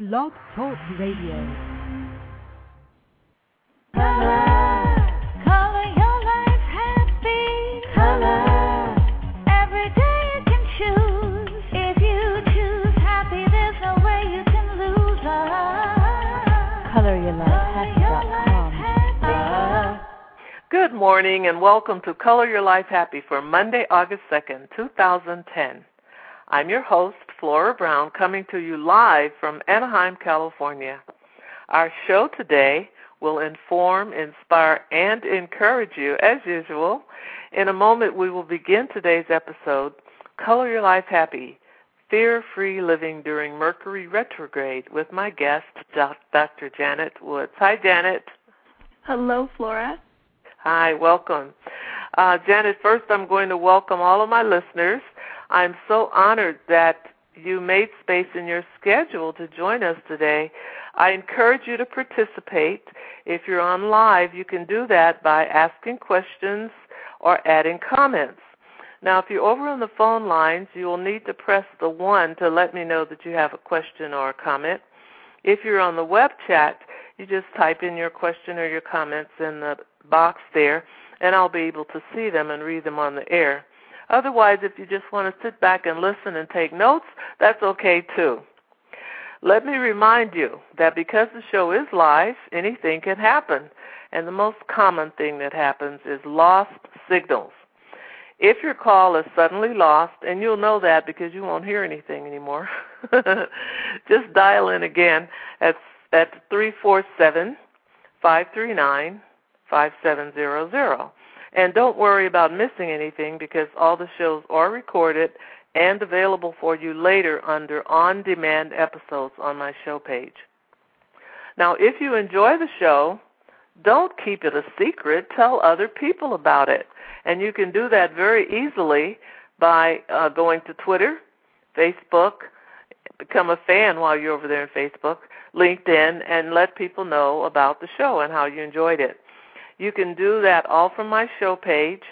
Blog Talk Radio. Good morning and welcome to Color Your Life Happy for Monday, August 2nd, 2010. I'm your host, Flora Brown, coming to you live from Anaheim, California. Our show today will inform, inspire, and encourage you, as usual. In a moment, we will begin today's episode, Color Your Life Happy, Fear-Free Living During Mercury Retrograde, with my guest, Dr. Janet Woods. Hi, Janet. Hello, Flora. Hi, welcome. Janet, first I'm going to welcome all of my listeners. I'm so honored that you made space in your schedule to join us today. I encourage you to participate. If you're on live, you can do that by asking questions or adding comments. Now, if you're over on the phone lines, you will need to press the 1 to let me know that you have a question or a comment. If you're on the web chat, you just type in your question or your comments in the box there, and I'll be able to see them and read them on the air. Otherwise, if you just want to sit back and listen and take notes, that's okay too. Let me remind you that because the show is live, anything can happen, and the most common thing that happens is lost signals. If your call is suddenly lost, and you'll know that because you won't hear anything anymore, just dial in again at 347-539-5700. And don't worry about missing anything because all the shows are recorded and available for you later under on-demand episodes on my show page. Now, if you enjoy the show, don't keep it a secret. Tell other people about it. And you can do that very easily by going to Twitter, Facebook, become a fan while you're over there on Facebook, LinkedIn, and let people know about the show and how you enjoyed it. You can do that all from my show page,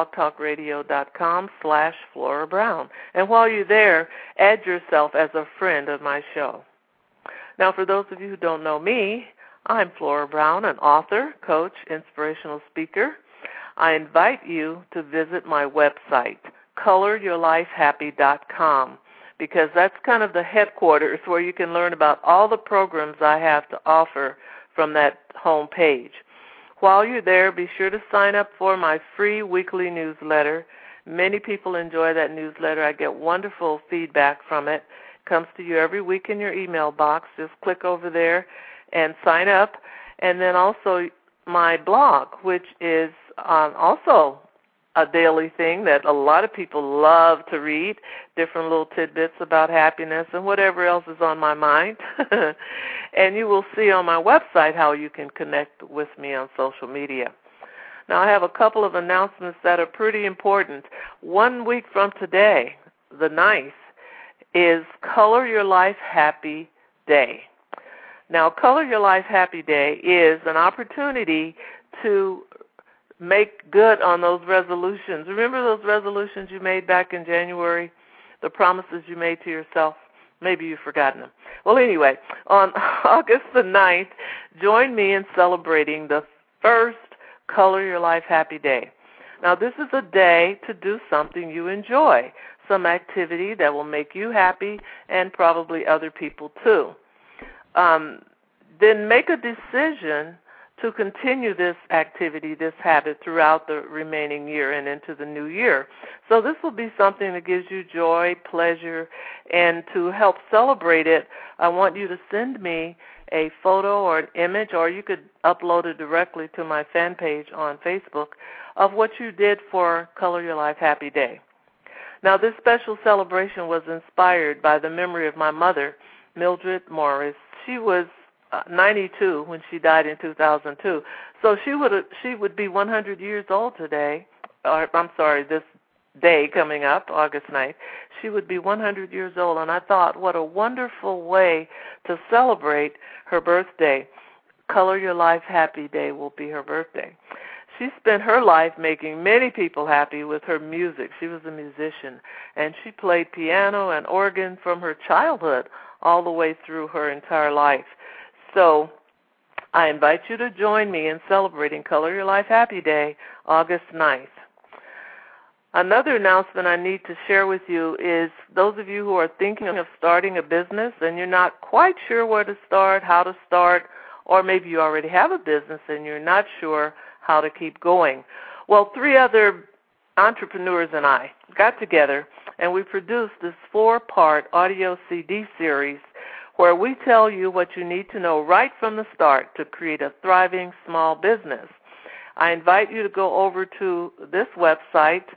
blogtalkradio.com/Flora Brown. And while you're there, add yourself as a friend of my show. Now, for those of you who don't know me, I'm Flora Brown, an author, coach, inspirational speaker. I invite you to visit my website, coloryourlifehappy.com, because that's kind of the headquarters where you can learn about all the programs I have to offer from that home page. While you're there, be sure to sign up for my free weekly newsletter. Many people enjoy that newsletter. I get wonderful feedback from it. It comes to you every week in your email box. Just click over there and sign up. And then also my blog, which is also a daily thing that a lot of people love to read, different little tidbits about happiness and whatever else is on my mind. And you will see on my website how you can connect with me on social media. Now, I have a couple of announcements that are pretty important. 1 week from today, the 9th, is Color Your Life Happy Day. Now, Color Your Life Happy Day is an opportunity to make good on those resolutions. Remember those resolutions you made back in January, the promises you made to yourself? Maybe you've forgotten them. Well, anyway, on August the 9th, join me in celebrating the first Color Your Life Happy Day. Now, this is a day to do something you enjoy, some activity that will make you happy and probably other people too. Then make a decision to continue this activity, this habit, throughout the remaining year and into the new year. So this will be something that gives you joy, pleasure, and to help celebrate it, I want you to send me a photo or an image, or you could upload it directly to my fan page on Facebook, of what you did for Color Your Life Happy Day. Now, this special celebration was inspired by the memory of my mother, Mildred Morris. She was 92 when she died in 2002. So she would be 100 years old today, this day coming up, August 9th. She would be 100 years old, and I thought, what a wonderful way to celebrate her birthday. Color Your Life Happy Day will be her birthday. She spent her life making many people happy with her music. She was a musician, and she played piano and organ from her childhood all the way through her entire life. So I invite you to join me in celebrating Color Your Life Happy Day, August 9th. Another announcement I need to share with you is those of you who are thinking of starting a business and you're not quite sure where to start, how to start, or maybe you already have a business and you're not sure how to keep going. Well, 3 other entrepreneurs and I got together and we produced this 4-part audio CD series where we tell you what you need to know right from the start to create a thriving small business. I invite you to go over to this website,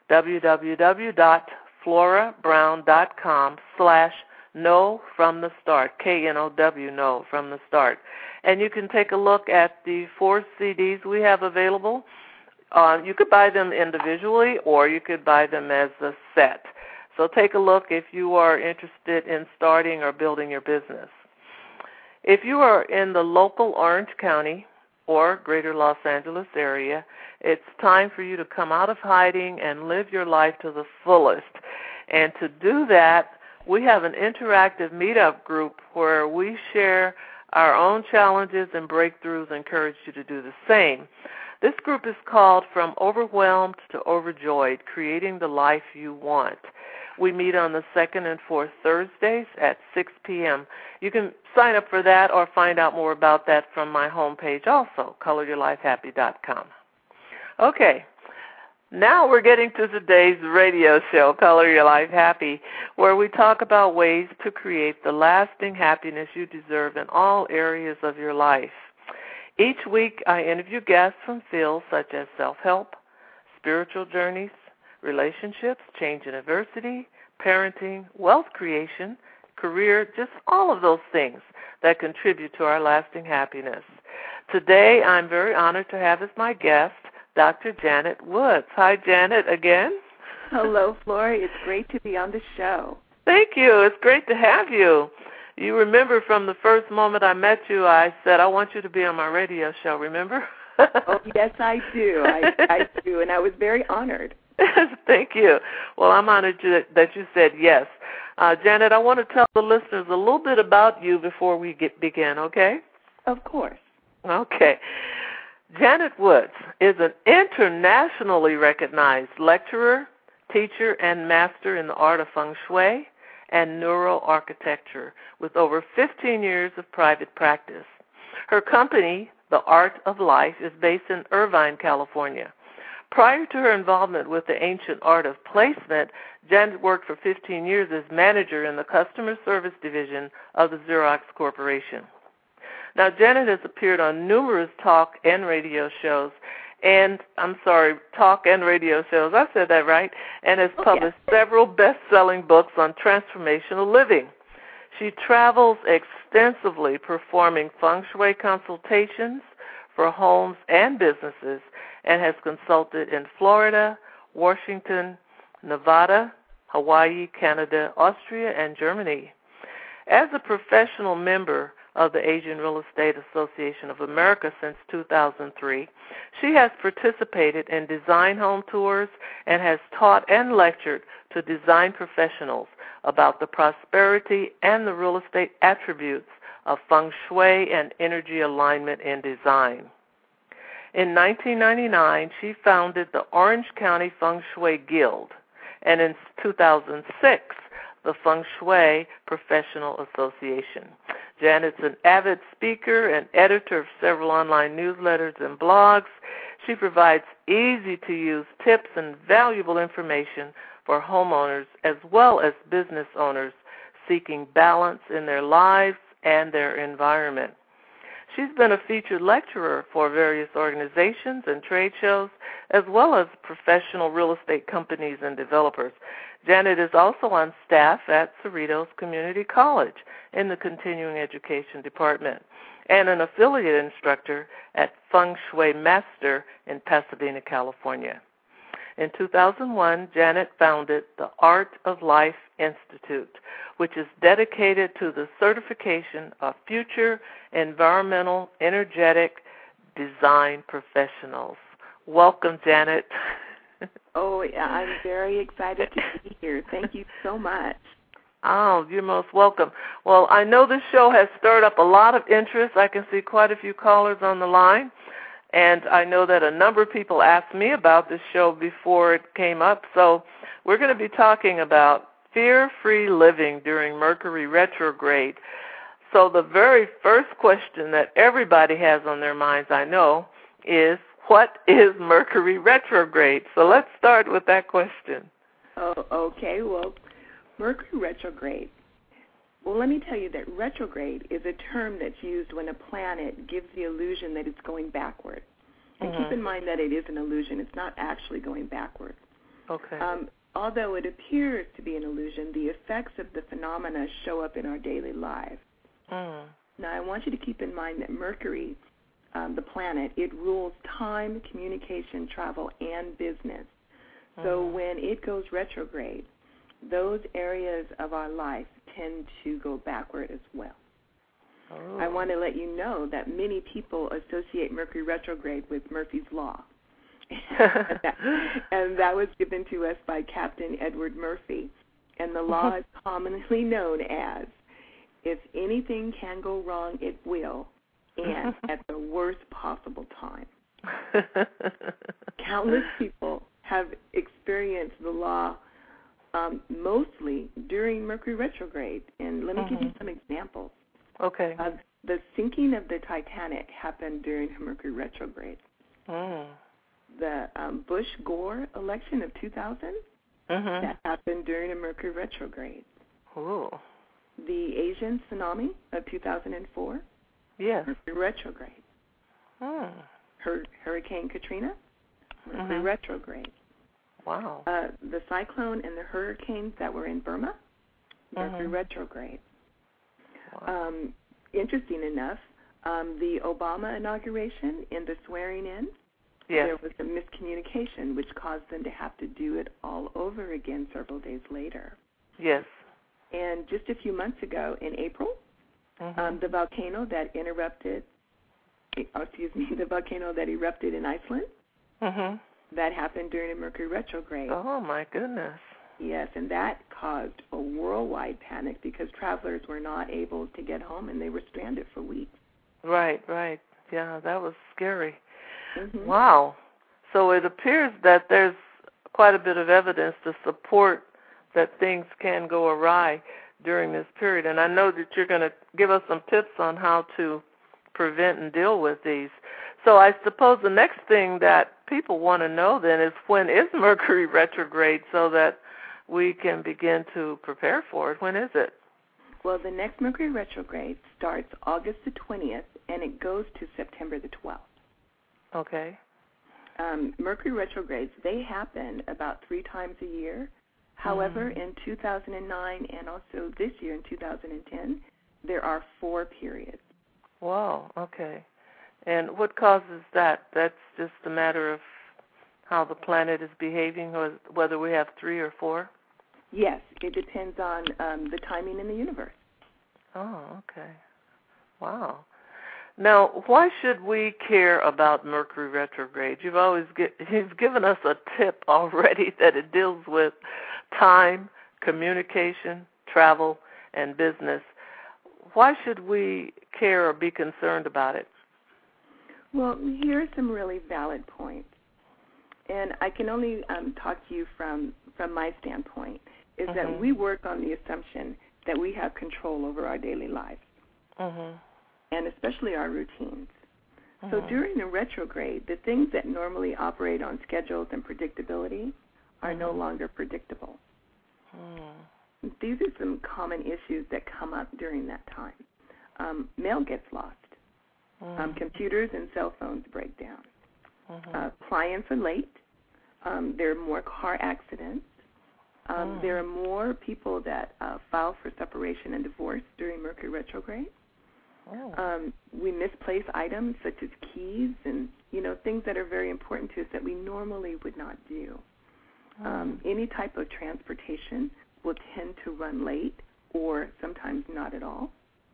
www.florabrown.com/know from the start, KNOW, know from the start. And you can take a look at the 4 CDs we have available. You could buy them individually or you could buy them as a set. So take a look if you are interested in starting or building your business. If you are in the local Orange County or greater Los Angeles area, it's time for you to come out of hiding and live your life to the fullest. And to do that, we have an interactive meetup group where we share our own challenges and breakthroughs and encourage you to do the same. This group is called From Overwhelmed to Overjoyed, Creating the Life You Want. We meet on the 2nd and 4th Thursdays at 6 p.m. You can sign up for that or find out more about that from my homepage also, coloryourlifehappy.com. Okay, now we're getting to today's radio show, Color Your Life Happy, where we talk about ways to create the lasting happiness you deserve in all areas of your life. Each week I interview guests from fields such as self-help, spiritual journeys, relationships, change and adversity, parenting, wealth creation, career, just all of those things that contribute to our lasting happiness. Today I'm very honored to have as my guest Dr. Janet Woods. Hi, Janet, again. Hello, Flora. It's great to be on the show. Thank you. It's great to have you. You remember from the first moment I met you, I said, I want you to be on my radio show, remember? Oh, yes, I do. I do, and I was very honored. Thank you. Well, I'm honored that you said yes. Janet, I want to tell the listeners a little bit about you before we begin, okay? Of course. Okay. Janet Woods is an internationally recognized lecturer, teacher, and master in the art of feng shui and neuroarchitecture with over 15 years of private practice. Her company, The Art of Life, is based in Irvine, California. Prior to her involvement with the ancient art of placement, Janet worked for 15 years as manager in the customer service division of the Xerox Corporation. Now, Janet has appeared on numerous talk and radio shows, I said that right, and has published several best-selling books on transformational living. She travels extensively performing feng shui consultations for homes and businesses and has consulted in Florida, Washington, Nevada, Hawaii, Canada, Austria, and Germany. As a professional member of the Asian Real Estate Association of America since 2003, she has participated in design home tours and has taught and lectured to design professionals about the prosperity and the real estate attributes of feng shui and energy alignment in design. In 1999, she founded the Orange County Feng Shui Guild, and in 2006, the Feng Shui Professional Association. Janet's an avid speaker and editor of several online newsletters and blogs. She provides easy-to-use tips and valuable information for homeowners as well as business owners seeking balance in their lives and their environment. She's been a featured lecturer for various organizations and trade shows, as well as professional real estate companies and developers. Janet is also on staff at Cerritos Community College in the Continuing Education Department and an affiliate instructor at Feng Shui Master in Pasadena, California. In 2001, Janet founded the Art of Life Institute, which is dedicated to the certification of future environmental energetic design professionals. Welcome, Janet. Oh, I'm very excited to be here. Thank you so much. Oh, you're most welcome. Well, I know this show has stirred up a lot of interest. I can see quite a few callers on the line, and I know that a number of people asked me about this show before it came up. So we're going to be talking about fear-free living during Mercury retrograde. So the very first question that everybody has on their minds, I know, is what is Mercury retrograde? So let's start with that question. Oh, okay. Well, Mercury retrograde. Well, let me tell you that retrograde is a term that's used when a planet gives the illusion that it's going backward. And keep in mind that it is an illusion. It's not actually going backward. Okay. Although it appears to be an illusion, the effects of the phenomena show up in our daily lives. Now, I want you to keep in mind that Mercury, the planet, it rules time, communication, travel, and business. So when it goes retrograde, those areas of our life tend to go backward as well. I want to let you know that many people associate Mercury retrograde with Murphy's Law. and that was given to us by Captain Edward Murphy. And the law is commonly known as, if anything can go wrong, it will, and at the worst possible time. Countless people have experienced the law mostly during Mercury retrograde. And let me give you some examples. Okay. The sinking of the Titanic happened during Mercury retrograde. The Bush-Gore election of 2000, that happened during a Mercury retrograde. Ooh. The Asian tsunami of 2004, yes. Mercury retrograde. Hurricane Katrina, Mercury retrograde. Wow. The cyclone and the hurricanes that were in Burma, Mercury retrograde. Wow. Interesting enough, the Obama inauguration and the swearing in, there was a miscommunication which caused them to have to do it all over again several days later. Yes. And just a few months ago, in April, the volcano that erupted in Iceland, that happened during a Mercury retrograde. Oh, my goodness. Yes, and that caused a worldwide panic because travelers were not able to get home and they were stranded for weeks. Right. Yeah, that was scary. Wow. So it appears that there's quite a bit of evidence to support that things can go awry during this period. And I know that you're going to give us some tips on how to prevent and deal with these. So I suppose the next thing that people want to know then is, when is Mercury retrograde so that we can begin to prepare for it? When is it? Well, the next Mercury retrograde starts August the 20th, and it goes to September the 12th. Okay. Mercury retrogrades, they happen about 3 times a year. However, in 2009 and also this year in 2010, there are 4 periods. Wow, okay. And what causes that? That's just a matter of how the planet is behaving, or whether we have 3 or 4? Yes, it depends on the timing in the universe. Oh, okay. Wow. Now, why should we care about Mercury retrograde? You've given us a tip already that it deals with time, communication, travel, and business. Why should we care or be concerned about it? Well, here are some really valid points. And I can only talk to you from my standpoint, is that we work on the assumption that we have control over our daily lives, and especially our routines. So during the retrograde, the things that normally operate on schedules and predictability are no longer predictable. These are some common issues that come up during that time. Mail gets lost. Computers and cell phones break down. Clients are late. There are more car accidents. There are more people that file for separation and divorce during Mercury retrograde. We misplace items such as keys and, things that are very important to us that we normally would not do. Any type of transportation will tend to run late or sometimes not at all.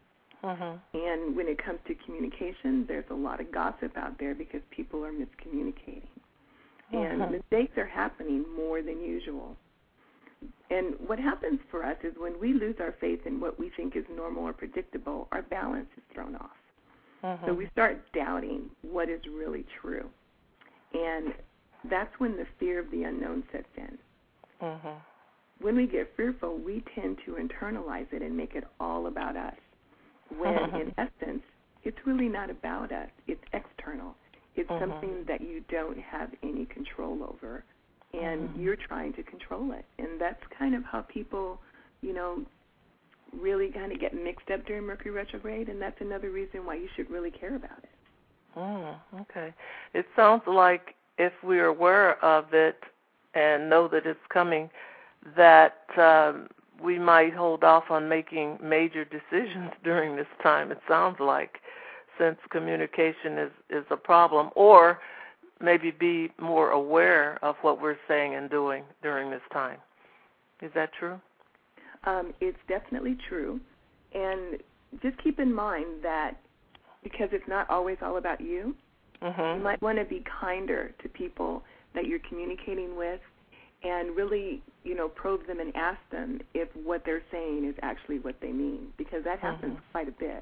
And when it comes to communication, there's a lot of gossip out there because people are miscommunicating. and mistakes are happening more than usual. And what happens for us is when we lose our faith in what we think is normal or predictable, our balance is thrown off. So we start doubting what is really true. And that's when the fear of the unknown sets in. When we get fearful, we tend to internalize it and make it all about us, when in essence, it's really not about us. It's external. It's something that you don't have any control over, and you're trying to control it. And that's kind of how people, really kind of get mixed up during Mercury retrograde, and that's another reason why you should really care about it. Okay. It sounds like if we're aware of it and know that it's coming, that we might hold off on making major decisions during this time, it sounds like, since communication is a problem, or maybe be more aware of what we're saying and doing during this time. Is that true? It's definitely true. And just keep in mind that because it's not always all about you, you might want to be kinder to people that you're communicating with, and really, probe them and ask them if what they're saying is actually what they mean, because that happens quite a bit.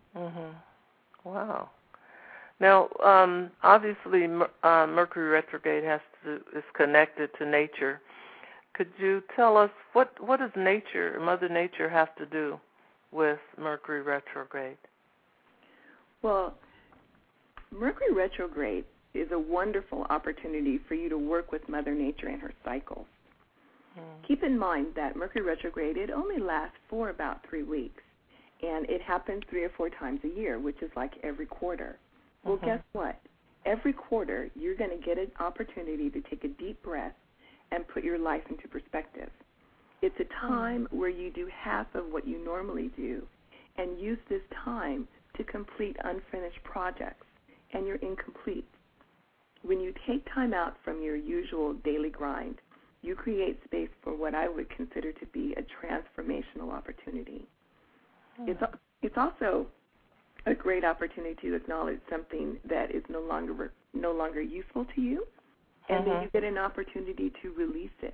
Wow. Now, obviously, Mercury retrograde is connected to nature. Could you tell us what does Mother Nature, have to do with Mercury retrograde? Well, Mercury retrograde is a wonderful opportunity for you to work with Mother Nature and her cycles. Keep in mind that Mercury retrograde, it only lasts for about 3 weeks, and it happens 3 or 4 times a year, which is like every quarter. Well, guess what? Every quarter, you're going to get an opportunity to take a deep breath and put your life into perspective. It's a time where you do half of what you normally do and use this time to complete unfinished projects, and you're incomplete. When you take time out from your usual daily grind, you create space for what I would consider to be a transformational opportunity. It's also a great opportunity to acknowledge something that is no longer useful to you, and then you get an opportunity to release it.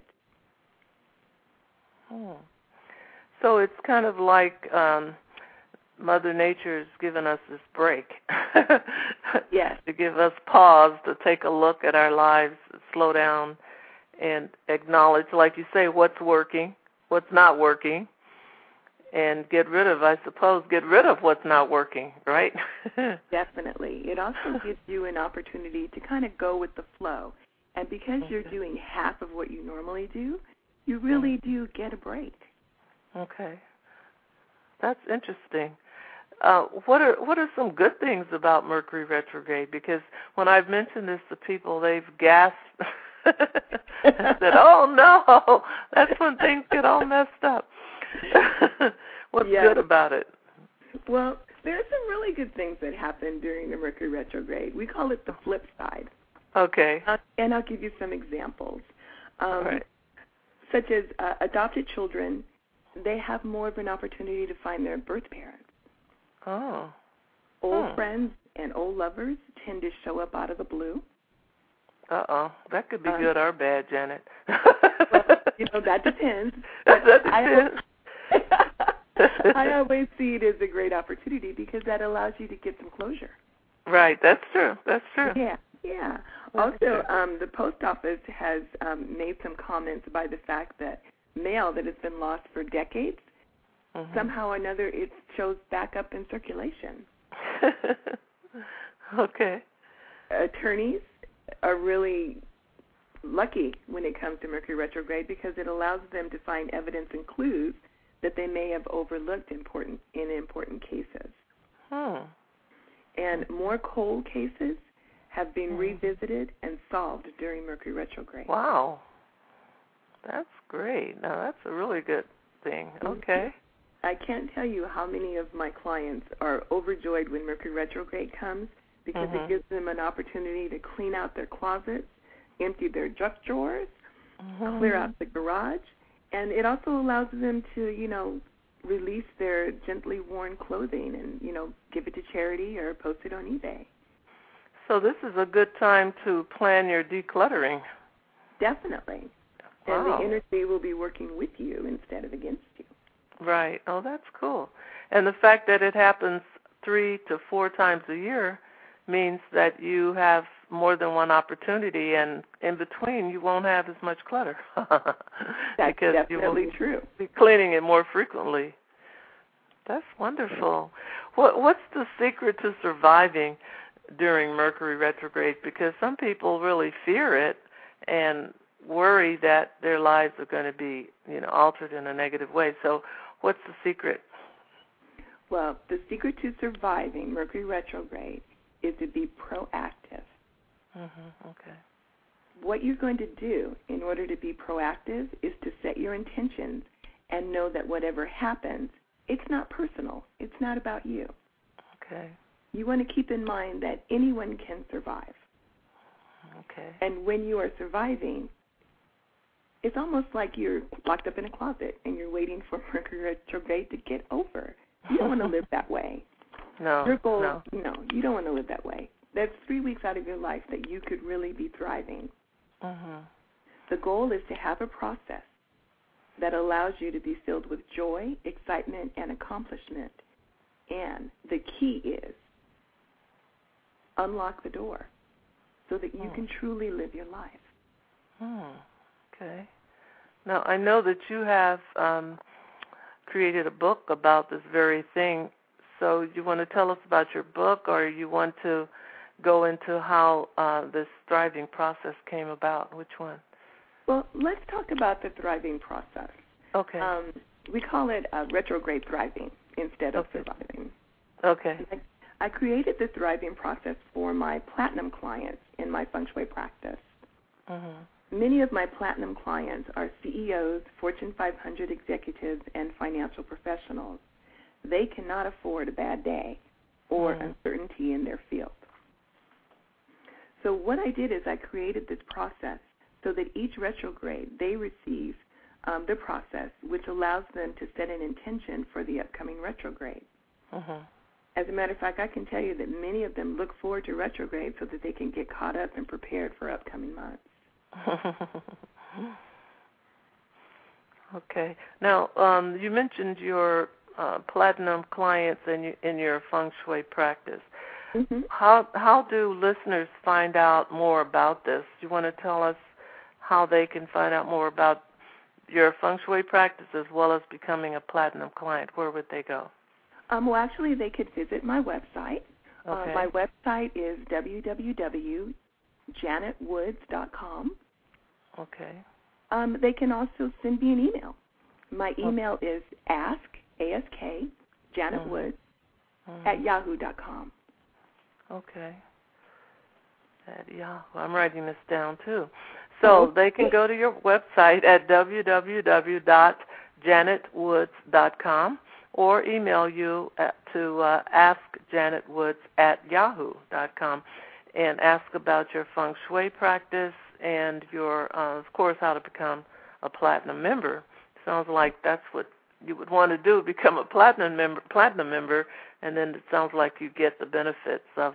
So it's kind of like Mother Nature's given us this break. Yes. To give us pause, to take a look at our lives, slow down, and acknowledge, like you say, what's working, what's not working, and get rid of what's not working, right? Definitely. It also gives you an opportunity to kind of go with the flow. And because you're doing half of what you normally do, you really do get a break. Okay. That's interesting. What are some good things about Mercury retrograde? Because when I've mentioned this to people, they've gasped and said, "Oh no, that's when things get all messed up." What's good about it? Well, there are some really good things that happen during the Mercury retrograde. We call it the flip side. Okay. And I'll give you some examples. Right. Such as adopted children, they have more of an opportunity to find their birth parents. Oh. Old friends and old lovers tend to show up out of the blue. That could be good or bad, Janet. Well, that depends. That depends. I always see it as a great opportunity because that allows you to get some closure. Right, that's true. Yeah. Also, the post office has made some comments by the fact that mail that has been lost for decades, somehow or another it shows back up in circulation. Okay. Attorneys are really lucky when it comes to Mercury retrograde because it allows them to find evidence and clues that they may have overlooked in important cases. And more cold cases have been revisited and solved during Mercury retrograde. Wow. That's great. Now, that's a really good thing. Okay. I can't tell you how many of my clients are overjoyed when Mercury retrograde comes because it gives them an opportunity to clean out their closets, empty their junk drawers, clear out the garage, and it also allows them to, release their gently worn clothing and, give it to charity or post it on eBay. So this is a good time to plan your decluttering. Definitely. Wow. And the energy will be working with you instead of against you. Right. Oh, that's cool. And the fact that it happens 3 to 4 times a year means that you have more than one opportunity, and in between you won't have as much clutter. That's because definitely you will true. be cleaning it more frequently. That's wonderful. What's the secret to surviving during Mercury retrograde? Because some people really fear it and worry that their lives are going to be, altered in a negative way. So what's the secret? Well, the secret to surviving Mercury retrograde is to be proactive. Okay. What you're going to do in order to be proactive is to set your intentions and know that whatever happens, it's not personal. It's not about you. Okay. You want to keep in mind that anyone can survive. Okay. And when you are surviving, it's almost like you're locked up in a closet and you're waiting for Mercury retrograde to get over. You don't want to live that way. No. Your goal, no, you don't want to live that way. That's 3 weeks out of your life that you could really be thriving. The goal is to have a process that allows you to be filled with joy, excitement, and accomplishment. And the key is unlock the door so that you can truly live your life. Okay. Now, I know that you have created a book about this very thing. So you want to tell us about your book, or you want to go into how this thriving process came about? Which one? Well, let's talk about the thriving process. Okay. We call it retrograde thriving instead of surviving. Okay. I created the thriving process for my platinum clients in my feng shui practice. Many of my platinum clients are CEOs, Fortune 500 executives, and financial professionals. They cannot afford a bad day or uncertainty in their field. So what I did is I created this process so that each retrograde they receive the process, which allows them to set an intention for the upcoming retrograde. As a matter of fact, I can tell you that many of them look forward to retrograde so that they can get caught up and prepared for upcoming months. Okay. Now, you mentioned your platinum clients in your feng shui practice. How do listeners find out more about this? Do you want to tell us how they can find out more about your feng shui practice as well as becoming a platinum client? Where would they go? Well, actually, they could visit my website. Okay. My website is www.janetwoods.com. Okay. They can also send me an email. My email is janetwoods at yahoo.com. Okay. At Yahoo. I'm writing this down, too. So they can go to your website at www.janetwoods.com or email you to askjanetwoods@yahoo.com and ask about your feng shui practice and your, of course, how to become a platinum member. Sounds like that's what you would want to do, become a platinum member, and then it sounds like you get the benefits of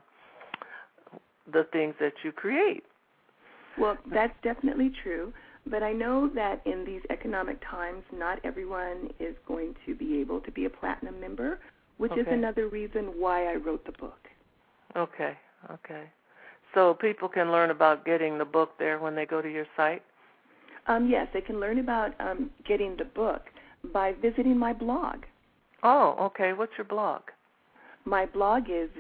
the things that you create. Well, that's definitely true, but I know that in these economic times, not everyone is going to be able to be a platinum member, which is another reason why I wrote the book. Okay. So people can learn about getting the book there when they go to your site? Yes, they can learn about getting the book by visiting my blog. Oh, okay. What's your blog? My blog is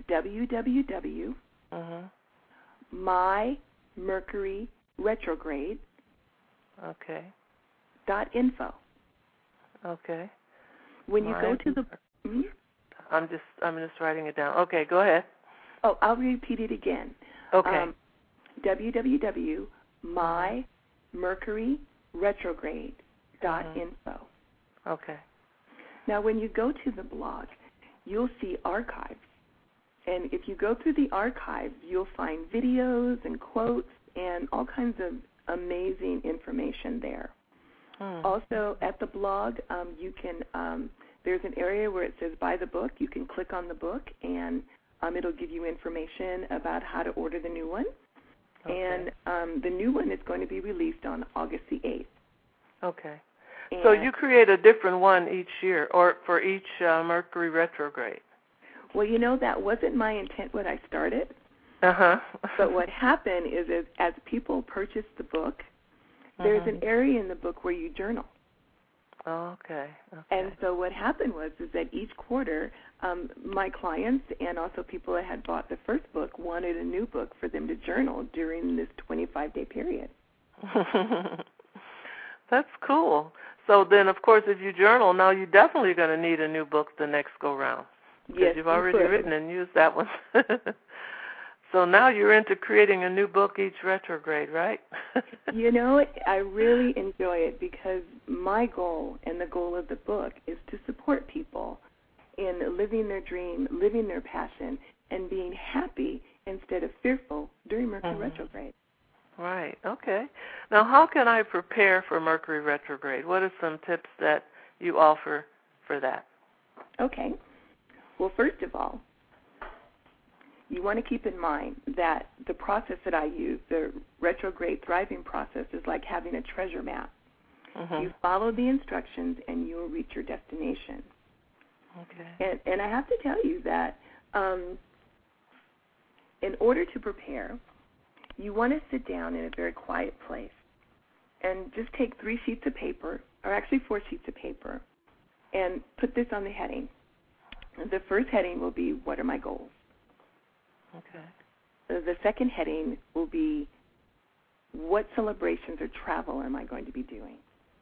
www.mymercuryretrograde.info. Okay. When you go to the... I'm just writing it down. Okay, go ahead. Oh, I'll repeat it again. Okay. www.mymercuryretrograde.info. Okay. Now, when you go to the blog, you'll see archives. And if you go through the archives, you'll find videos and quotes and all kinds of amazing information there. Also, at the blog, you can there's an area where it says buy the book. You can click on the book, and It'll give you information about how to order the new one. Okay. And the new one is going to be released on August the 8th. Okay. And So you create a different one each year, or for each Mercury retrograde? Well, that wasn't my intent when I started. Uh-huh. But what happened is as people purchase the book, there's an area in the book where you journal. Oh, okay. And so what happened was that each quarter, my clients and also people that had bought the first book wanted a new book for them to journal during this 25-day period. That's cool. So then, of course, if you journal, now you're definitely going to need a new book the next go-round. Because Yes, you've already written and used that one. So now you're into creating a new book each retrograde, right? I really enjoy it because my goal and the goal of the book is to support people in living their dream, living their passion, and being happy instead of fearful during Mercury retrograde. Right, okay. Now, how can I prepare for Mercury retrograde? What are some tips that you offer for that? Okay. Well, first of all, you want to keep in mind that the process that I use, the retrograde thriving process, is like having a treasure map. You follow the instructions and you will reach your destination. Okay. And I have to tell you that in order to prepare, you want to sit down in a very quiet place and just take 3 sheets of paper, or actually 4 sheets of paper, and put this on the heading. The first heading will be, what are my goals? Okay. The second heading will be, what celebrations or travel am I going to be doing?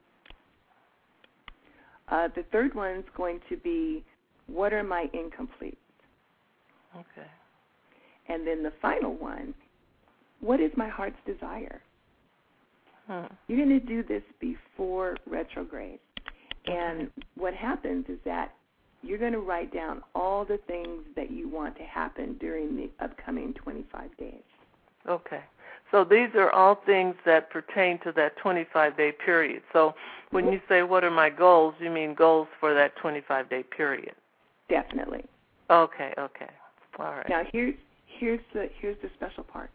The third one's going to be, what are my incompletes? Okay. And then the final one, what is my heart's desire? You're going to do this before retrograde. And what happens is that you're going to write down all the things that you want to happen during the upcoming 25 days. Okay. So these are all things that pertain to that 25-day period. So when you say, what are my goals, you mean goals for that 25-day period? Definitely. Okay. All right. Now, here's the special part.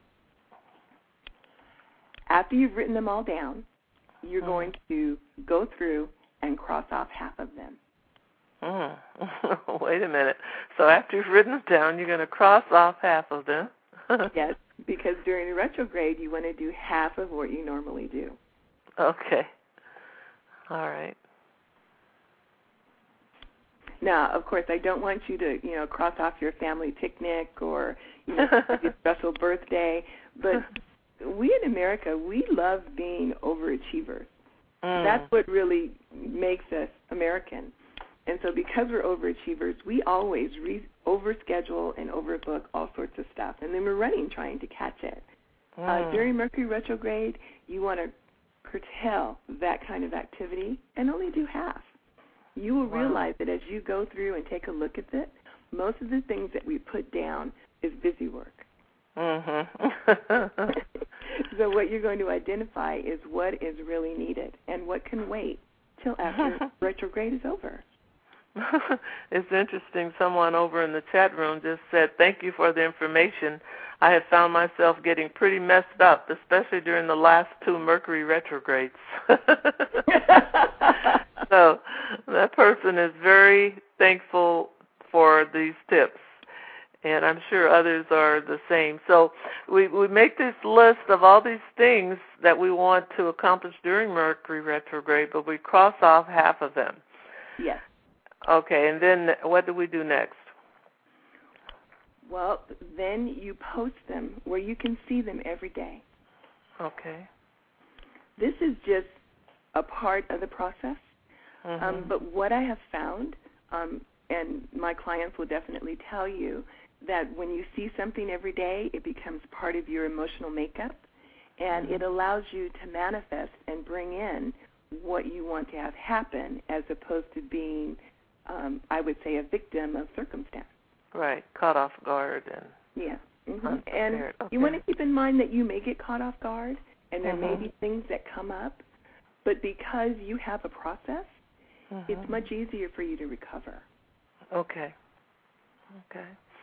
After you've written them all down, you're going to go through and cross off half of them. Wait a minute. So after you've written them down, you're going to cross off half of them? Yes, because during the retrograde, you want to do half of what you normally do. Okay. All right. Now, of course, I don't want you to, cross off your family picnic or your special birthday, but we in America, we love being overachievers. That's what really makes us American. And so because we're overachievers, we always overschedule and overbook all sorts of stuff, and then we're running trying to catch it. During Mercury retrograde, you want to curtail that kind of activity and only do half. You will realize that as you go through and take a look at it, most of the things that we put down is busy work. So what you're going to identify is what is really needed and what can wait till after retrograde is over. It's interesting. Someone over in the chat room just said, thank you for the information. I have found myself getting pretty messed up, especially during the last 2 Mercury retrogrades. So that person is very thankful for these tips, and I'm sure others are the same. So we make this list of all these things that we want to accomplish during Mercury retrograde, but we cross off half of them. Yes. Okay, and then what do we do next? Well, then you post them where you can see them every day. Okay. This is just a part of the process. But what I have found, and my clients will definitely tell you, that when you see something every day, it becomes part of your emotional makeup, and it allows you to manifest and bring in what you want to have happen as opposed to being, I would say, a victim of circumstance. Right, caught off guard. And And you want to keep in mind that you may get caught off guard, and there may be things that come up, but because you have a process, it's much easier for you to recover. Okay.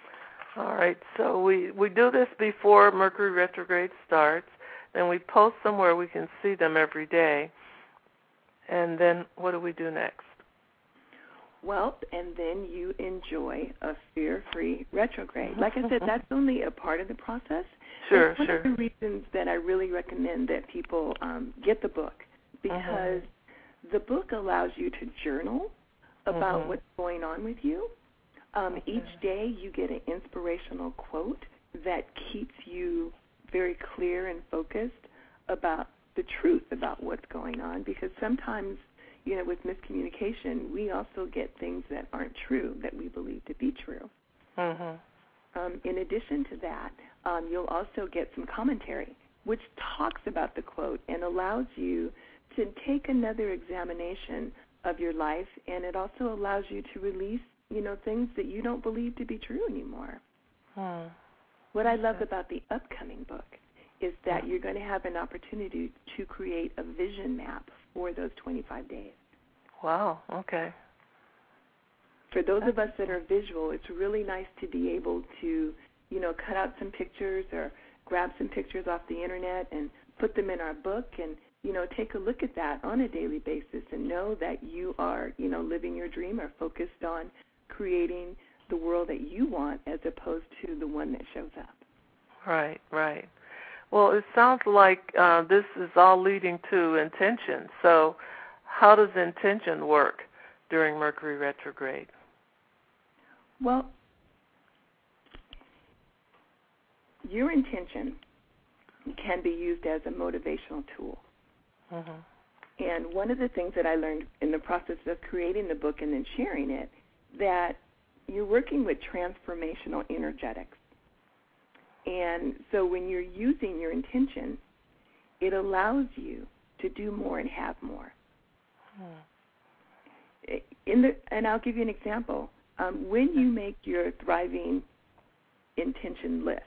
All right, so we do this before Mercury retrograde starts. Then we post them where we can see them every day. And then what do we do next? Well, and then you enjoy a fear-free retrograde. Like I said, that's only a part of the process. Sure, it's one of the reasons that I really recommend that people get the book, because the book allows you to journal about what's going on with you. Each day you get an inspirational quote that keeps you very clear and focused about the truth about what's going on, because sometimes, you know, with miscommunication, we also get things that aren't true that we believe to be true. In addition to that, you'll also get some commentary, which talks about the quote and allows you to take another examination of your life, and it also allows you to release, you know, things that you don't believe to be true anymore. What I love about the upcoming book is that you're going to have an opportunity to create a vision map for those 25 days. Wow, okay. For those of us that are visual, it's really nice to be able to, you know, cut out some pictures or grab some pictures off the internet and put them in our book and, you know, take a look at that on a daily basis and know that you are, you know, living your dream or focused on creating the world that you want as opposed to the one that shows up. Right, right. Well, it sounds like this is all leading to intention. So how does intention work during Mercury retrograde? Well, your intention can be used as a motivational tool. And one of the things that I learned in the process of creating the book and then sharing it, that you're working with transformational energetics. And so when you're using your intention, it allows you to do more and have more. And I'll give you an example. When you make your thriving intention list,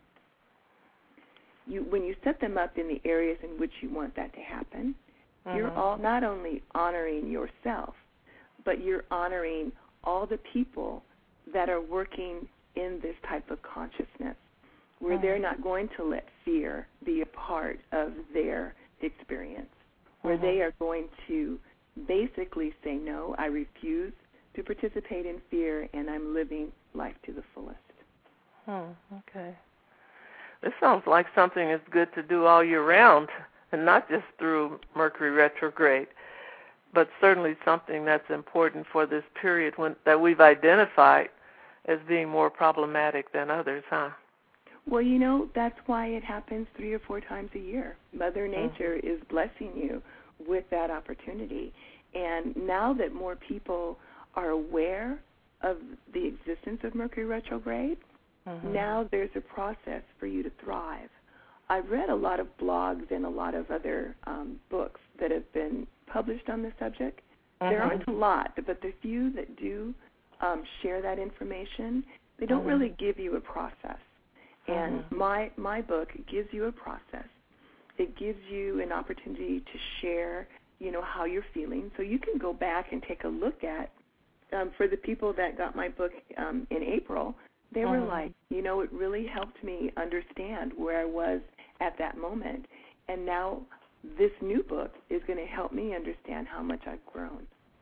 when you set them up in the areas in which you want that to happen, you're all not only honoring yourself, but you're honoring all the people that are working in this type of consciousness, where they're not going to let fear be a part of their experience, where they are going to basically say, no, I refuse to participate in fear, and I'm living life to the fullest. Okay. This sounds like something that's good to do all year round, and not just through Mercury retrograde, but certainly something that's important for this period that we've identified as being more problematic than others, huh? Well, you know, that's why it happens 3 or 4 times a year. Mother Nature is blessing you with that opportunity. And now that more people are aware of the existence of Mercury retrograde, now there's a process for you to thrive. I've read a lot of blogs and a lot of other books that have been published on the subject. There aren't a lot, but the few that do share that information, they don't really give you a process. And my book gives you a process. It gives you an opportunity to share, you know, how you're feeling. So you can go back and take a look at, for the people that got my book in April, they were like, you know, it really helped me understand where I was at that moment. And now this new book is going to help me understand how much I've grown.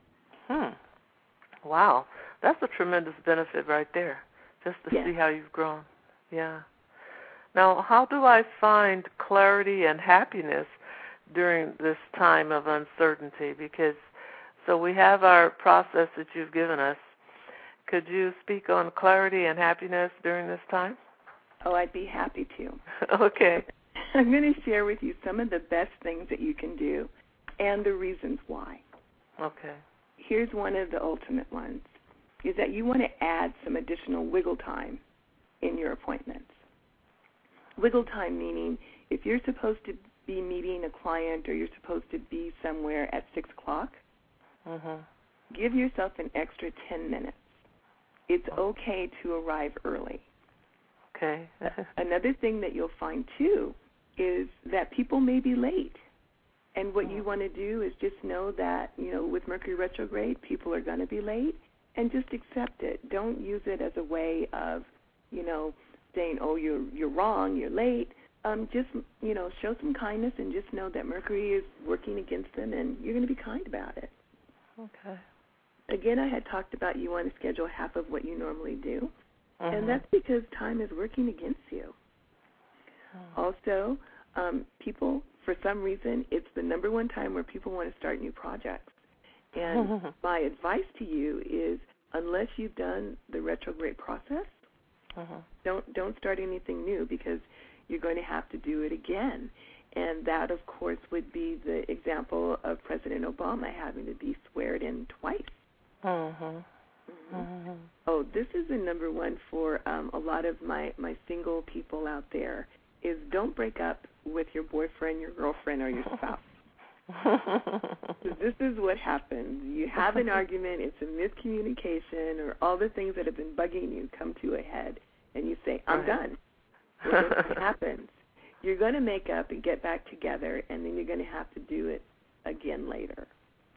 Wow. That's a tremendous benefit right there, just to see how you've grown. Yeah. Now, how do I find clarity and happiness during this time of uncertainty? Because, so we have our process that you've given us. Could you speak on clarity and happiness during this time? Oh, I'd be happy to. Okay. I'm going to share with you some of the best things that you can do and the reasons why. Okay. Here's one of the ultimate ones, is that you want to add some additional wiggle time in your appointments. Wiggle time meaning if you're supposed to be meeting a client or you're supposed to be somewhere at 6 o'clock, give yourself an extra 10 minutes. It's okay to arrive early. Okay. Another thing that you'll find, too, is that people may be late. And what you want to do is just know that, you know, with Mercury retrograde, people are going to be late, and just accept it. Don't use it as a way of saying, oh, you're wrong, you're late. Just, show some kindness and just know that Mercury is working against them, and you're going to be kind about it. Okay. Again, I had talked about you want to schedule half of what you normally do, Mm-hmm. and that's because time is working against you. Also, people, for some reason, it's the number one time where people want to start new projects. And my advice to you is, unless you've done the retrograde process, don't start anything new, because you're going to have to do it again. And that, of course, would be the example of President Obama having to be sworn in twice. Oh, this is the number one for a lot of my single people out there, is don't break up with your boyfriend, your girlfriend, or your spouse. This is what happens. You have an argument, it's a miscommunication, or all the things that have been bugging you come to a head, and you say, I'm done. Well, what happens? You're going to make up and get back together, and then you're going to have to do it again later.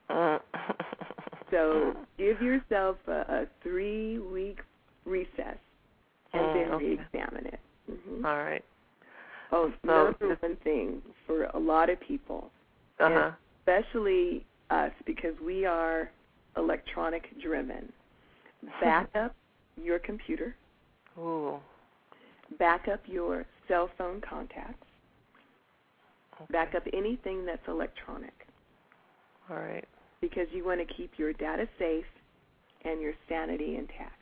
So give yourself a 3-week recess, and then re-examine it. All right. Oh, number one thing for a lot of people, and especially us, because we are electronic-driven, back up your computer. Ooh. Back up your cell phone contacts. Back up anything that's electronic. All right. Because you want to keep your data safe and your sanity intact.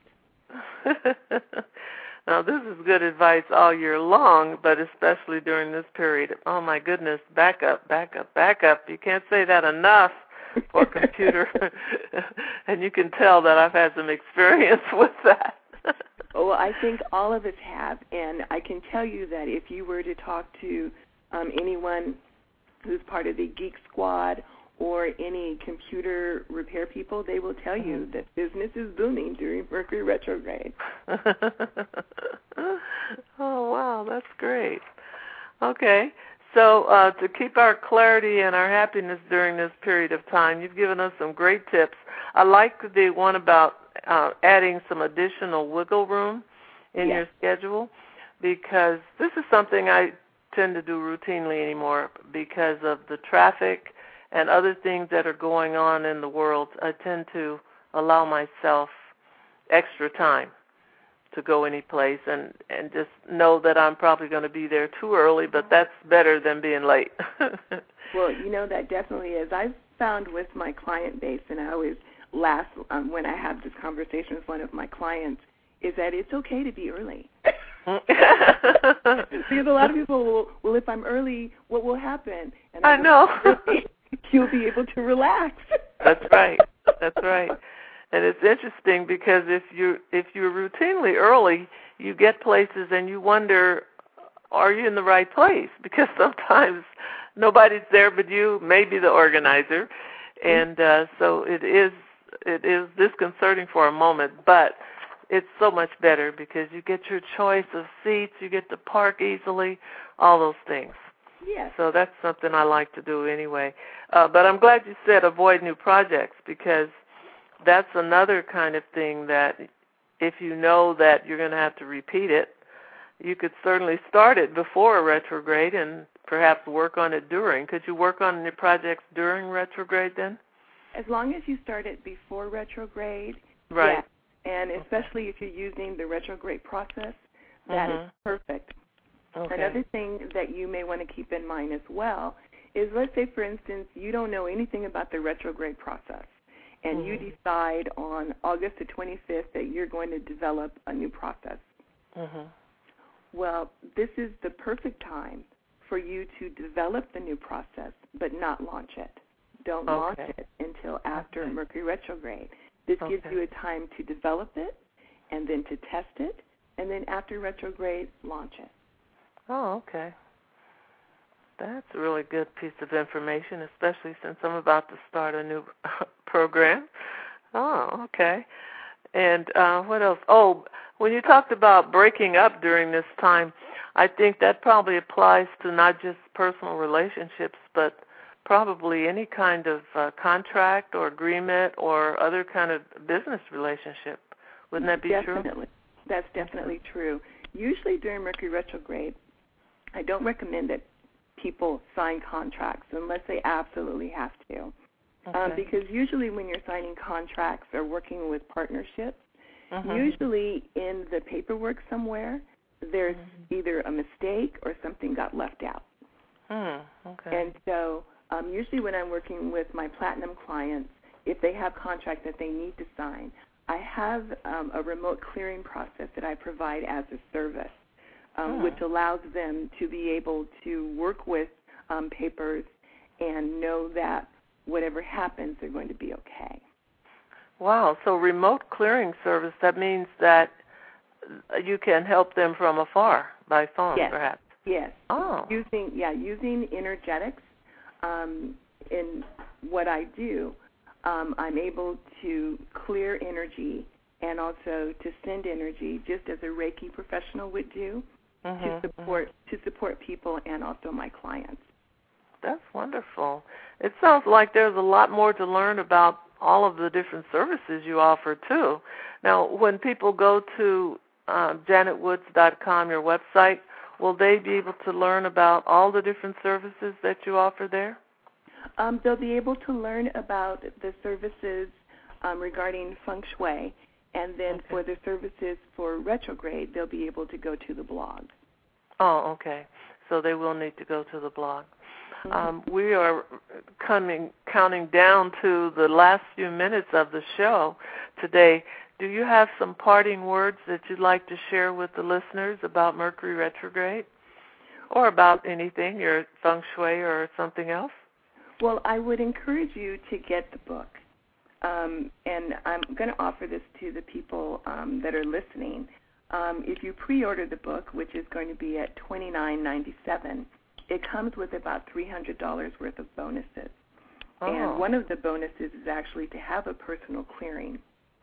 Now, this is good advice all year long, but especially during this period. Oh, my goodness, back up, back up, back up. You can't say that enough for a computer. And you can tell that I've had some experience with that. Well, I think all of us have, and I can tell you that if you were to talk to anyone who's part of the Geek Squad or any computer repair people, they will tell you that business is booming during Mercury retrograde. Oh, wow, that's great. Okay, so to keep our clarity and our happiness during this period of time, you've given us some great tips. I like the one about adding some additional wiggle room in your schedule, because this is something I tend to do routinely anymore because of the traffic and other things that are going on in the world. I tend to allow myself extra time to go any place and just know that I'm probably going to be there too early, but that's better than being late. Well, that definitely is. I've found with my client base, and I always laugh when I have this conversation with one of my clients, is that it's okay to be early. Because a lot of people will, well, if I'm early, what will happen? And I know. You'll be able to relax. That's right. That's right. And it's interesting because if you're routinely early, you get places and you wonder, are you in the right place? Because sometimes nobody's there but you, maybe the organizer, and so it is disconcerting for a moment, but it's so much better because you get your choice of seats, you get to park easily, all those things. Yes. So that's something I like to do anyway. But I'm glad you said avoid new projects, because that's another kind of thing that if you know that you're going to have to repeat it, you could certainly start it before a retrograde and perhaps work on it during. Could you work on your projects during retrograde then? As long as you start it before retrograde, right. Yeah. And especially if you're using the retrograde process, that is perfect. Okay. Another thing that you may want to keep in mind as well is, let's say, for instance, you don't know anything about the retrograde process, and you decide on August the 25th that you're going to develop a new process. Well, this is the perfect time for you to develop the new process, but not launch it. Don't launch it until after Mercury retrograde. This gives you a time to develop it and then to test it, and then after retrograde, launch it. Oh, okay. That's a really good piece of information, especially since I'm about to start a new program. Oh, okay. And what else? Oh, when you talked about breaking up during this time, I think that probably applies to not just personal relationships, but probably any kind of contract or agreement or other kind of business relationship. Wouldn't that be true? Definitely. That's definitely true. Usually during Mercury retrograde, I don't recommend that people sign contracts unless they absolutely have to. Because usually when you're signing contracts or working with partnerships, usually in the paperwork somewhere, there's either a mistake or something got left out. And so usually when I'm working with my platinum clients, if they have contracts that they need to sign, I have a remote clearing process that I provide as a service, which allows them to be able to work with papers and know that whatever happens, they're going to be okay. Wow. So remote clearing service, that means that you can help them from afar by phone, perhaps. Yes. Oh. Using energetics in what I do, I'm able to clear energy and also to send energy just as a Reiki professional would do to support people and also my clients. That's wonderful. It sounds like there's a lot more to learn about all of the different services you offer, too. Now, when people go to janetwoods.com, your website, will they be able to learn about all the different services that you offer there? They'll be able to learn about the services regarding feng shui, and then for the services for retrograde, they'll be able to go to the blog. Oh, okay. So they will need to go to the blog. We are counting down to the last few minutes of the show today. Do you have some parting words that you'd like to share with the listeners about Mercury retrograde or about anything, your feng shui or something else? Well, I would encourage you to get the book. And I'm going to offer this to the people that are listening. If you pre-order the book, which is going to be at $29.97, it comes with about $300 worth of bonuses. And one of the bonuses is actually to have a personal clearing.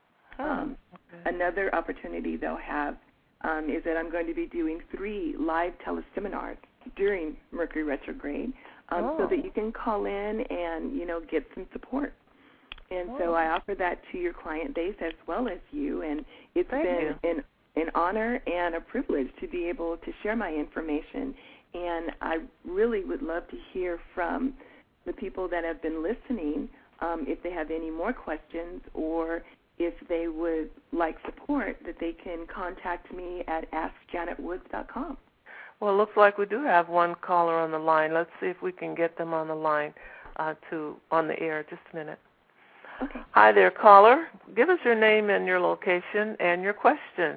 Another opportunity they'll have is that I'm going to be doing 3 live teleseminars during Mercury retrograde so that you can call in and, get some support. And so I offer that to your client base as well as you, and it's been an honor and a privilege to be able to share my information. And I really would love to hear from the people that have been listening if they have any more questions or if they would like support, that they can contact me at askjanetwoods.com. Well, it looks like we do have one caller on the line. Let's see if we can get them on the line on the air. Just a minute. Okay. Hi there, caller. Give us your name and your location and your question.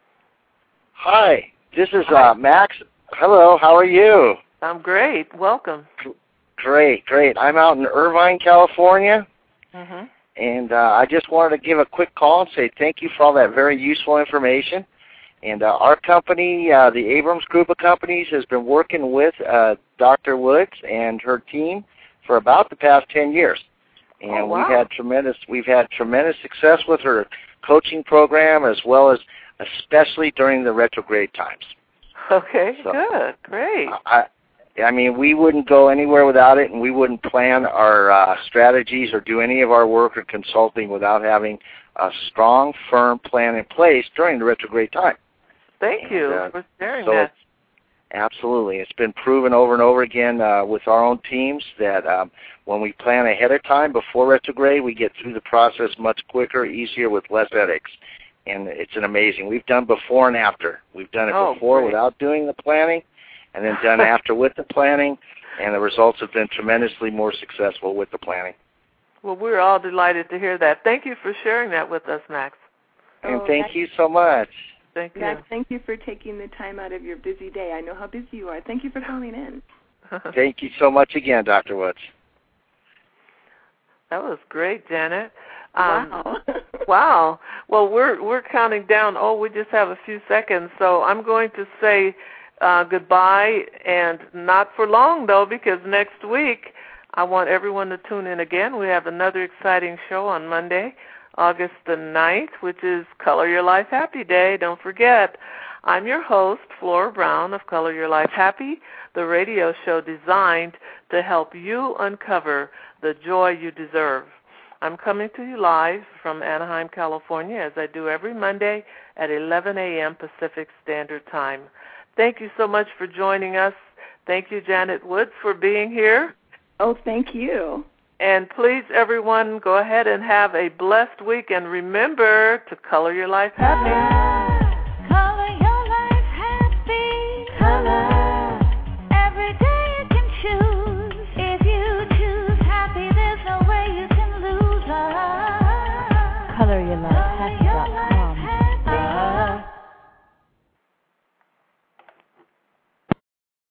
Hi, this is Max. Hello, how are you? I'm great. Welcome. Great. I'm out in Irvine, California, and I just wanted to give a quick call and say thank you for all that very useful information. And our company, the Abrams Group of Companies, has been working with Dr. Woods and her team for about the past 10 years. And we've had tremendous success with her coaching program, as well as especially during the retrograde times. Okay, so, good, great. I mean, we wouldn't go anywhere without it, and we wouldn't plan our strategies or do any of our work or consulting without having a strong, firm plan in place during the retrograde time. Thank you for sharing that. Absolutely. It's been proven over and over again with our own teams that when we plan ahead of time before retrograde, we get through the process much quicker, easier, with less headaches. And it's an amazing. We've done before and after. We've done it before without doing the planning, and then done after with the planning, and the results have been tremendously more successful with the planning. Well, we're all delighted to hear that. Thank you for sharing that with us, Max. And thank you so much. Thank you. Max, thank you for taking the time out of your busy day. I know how busy you are. Thank you for calling in. Thank you so much again, Dr. Woods. That was great, Janet. Wow. Wow. Well, we're counting down. We just have a few seconds. So I'm going to say goodbye, and not for long, though, because next week I want everyone to tune in again. We have another exciting show on Monday, August the 9th, which is Color Your Life Happy Day. Don't forget, I'm your host, Flora Brown of Color Your Life Happy, the radio show designed to help you uncover the joy you deserve. I'm coming to you live from Anaheim, California, as I do every Monday at 11 a.m. Pacific Standard Time. Thank you so much for joining us. Thank you, Janet Woods, for being here. Oh, thank you. And please, everyone, go ahead and have a blessed week. And remember to color your life happy.